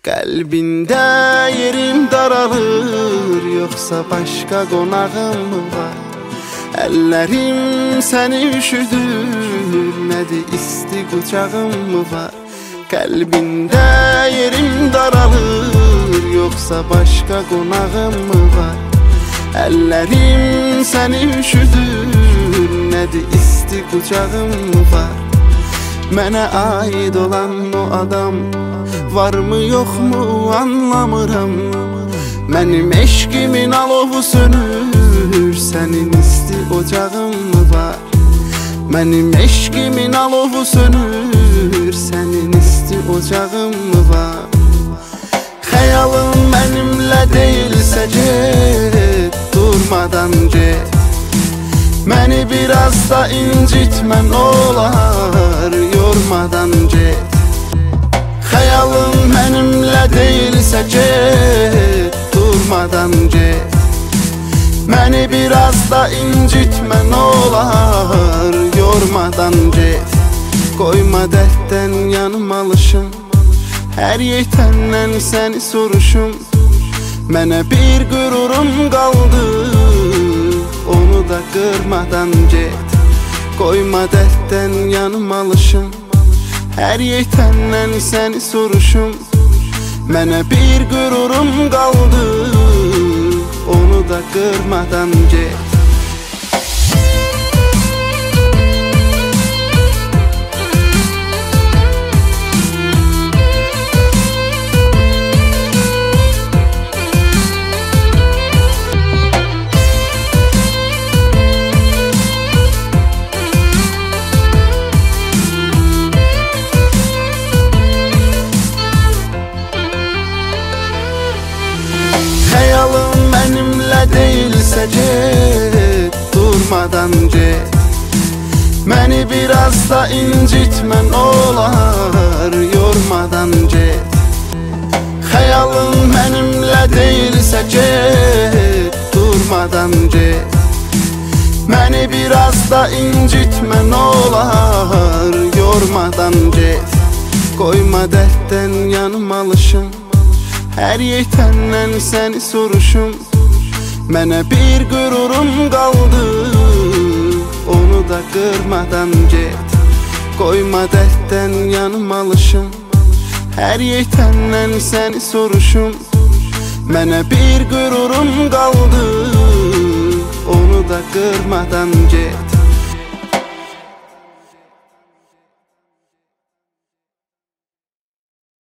Qəlbində yerim daralır, yoxsa başqa qonağım mı var? Əllərim səni üşüdür, nədir isti qucağım mı var? Qəlbində yerim daralır, yoxsa başqa qonağım mı var? Əllərim səni üşüdür, nədir isti qucağım mı var? Mənə aid olan o adam varmı yoxmu anlamıram. Mənim eşqimin alovu sönür, sənin isti ocağın mı var? Mənim eşqimin alovu sönür, sənin isti ocağın mı var? Xəyalım mənimlə deyilsə get, durmadan get. Məni biraz da incitmən olar, yormadan get. Xəyalım mənimlə deyilsə get, durmadan get. Məni biraz da incitmən olar, yormadan get. Qoyma dərddən yanım alışım, hər yetəndən səni soruşum. Mənə bir qürurum qaldı, onu da qırmadan get. Qoyma dərddən yanım alışım, hər yetəndən səni soruşum. Mənə bir qürurum qaldı, onu da qırmadan get. Xəyalım mənimlə deyilsə get, durmadan get. Məni biraz da incitmən olar, yormadan get. Xəyalım mənimlə deyilsə get, durmadan get. Məni biraz da incitmən olar, yormadan get. Qoyma dərddən yanım alışım, hər yetəndən səni soruşum. Mənə bir qürurum qaldı, onu da qırmadan get. Qoyma dərddən yanım alışım, hər yetəndən səni soruşum. Mənə bir qürurum qaldı, onu da qırmadan get.